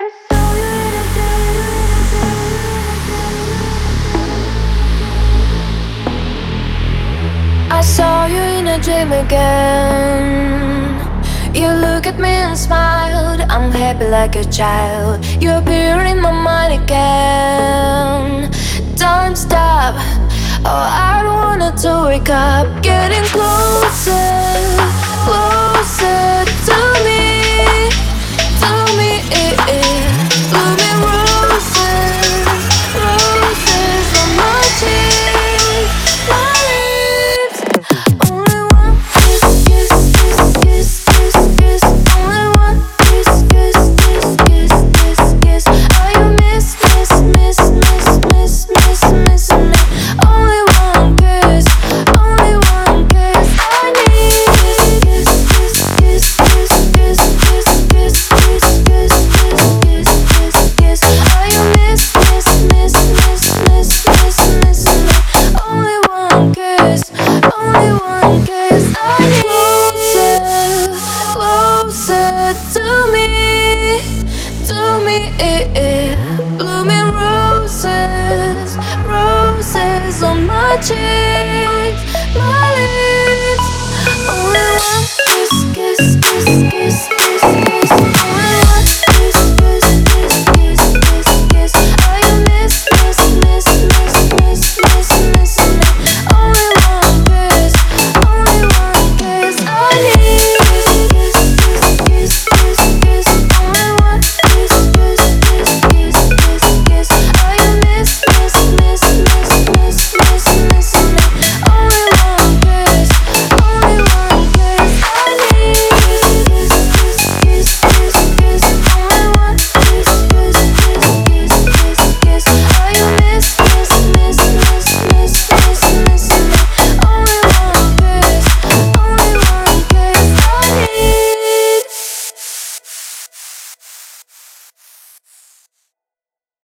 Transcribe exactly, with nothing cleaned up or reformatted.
I saw you in a dream again. You look at me and smiled. I'm happy like a child. You appear in my mind again. Don't stop. Oh, I don't wanna to wake up. Getting closer, closer to me, to me. Blooming roses, roses on my cheek, my lips. Only one kiss, kiss, kiss, kiss, kiss, kiss. Only one kiss, kiss, kiss, kiss, kiss, kiss. Oh, you miss, miss, miss, miss, miss, miss, miss me. Only one kiss, only one kiss. I need kiss, kiss, kiss, kiss, kiss, kiss, kiss, kiss, kiss, kiss, kiss, kiss. Oh, you miss, miss, miss, miss, miss, miss, miss me. Only one kiss, only one kiss. I need closer, closer to me, to me. Blooming roses, roses on my cheeks, my lips. Only one kiss, kiss, kiss,